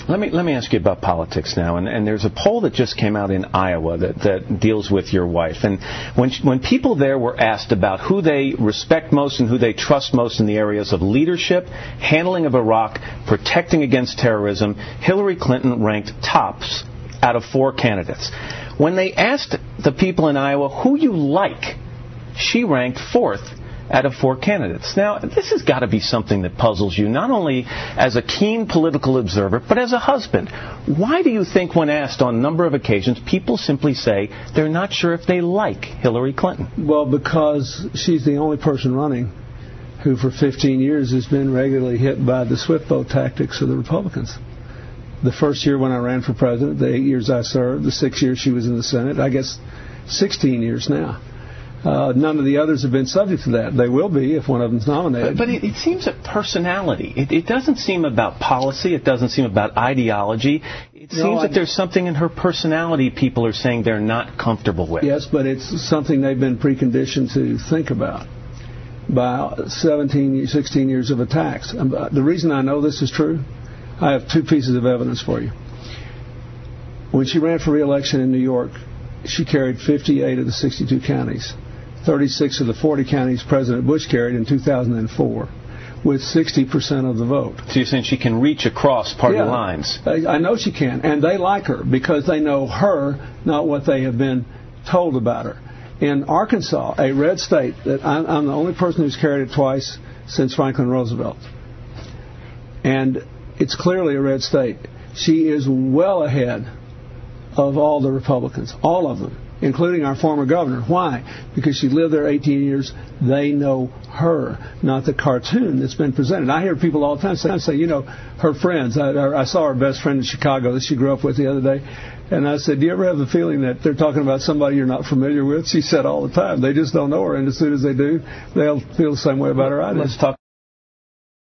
Let me ask you about politics now. And there's a poll that just came out in Iowa that deals with your wife. And when people there were asked about who they respect most and who they trust most in the areas of leadership, handling of Iraq, protecting against terrorism, Hillary Clinton ranked tops out of 4 candidates. When they asked the people in Iowa who you like, she ranked 4th out of 4 candidates. Now, this has got to be something that puzzles you, not only as a keen political observer, but as a husband. Why do you think when asked on a number of occasions, people simply say they're not sure if they like Hillary Clinton? Well, because she's the only person running who for 15 years has been regularly hit by the swift boat tactics of the Republicans. The first year when I ran for president, the 8 years I served, the 6 years she was in the Senate, I guess 16 years now. None of the others have been subject to that. They will be if one of them's nominated. But it seems a personality. It doesn't seem about policy. It doesn't seem about ideology. It seems that there's something in her personality people are saying they're not comfortable with. Yes, but it's something they've been preconditioned to think about by 16 years of attacks. The reason I know this is true, I have 2 pieces of evidence for you. When she ran for re-election in New York, she carried 58 of the 62 counties. 36 of the 40 counties President Bush carried in 2004, with 60% of the vote. So you're saying she can reach across party lines? I know she can, and they like her because they know her, not what they have been told about her. In Arkansas, a red state, that I'm the only person who's carried it twice since Franklin Roosevelt, and it's clearly a red state. She is well ahead of all the Republicans, all of them, including our former governor. Why? Because she lived there 18 years. They know her, not the cartoon that's been presented. I hear people all the time say, you know, her friends. I saw her best friend in Chicago that she grew up with the other day, and I said, do you ever have the feeling that they're talking about somebody you're not familiar with? She said all the time, they just don't know her, and as soon as they do, they'll feel the same way about her I do. Let's talk